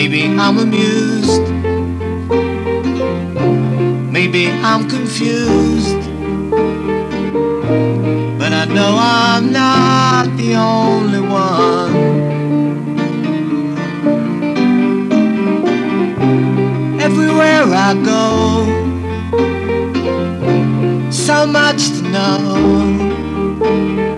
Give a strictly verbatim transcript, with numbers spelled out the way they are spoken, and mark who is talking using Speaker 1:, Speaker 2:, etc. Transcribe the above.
Speaker 1: Maybe I'm amused, maybe I'm confused, but I know I'm not the only one. Everywhere I go, so much to know.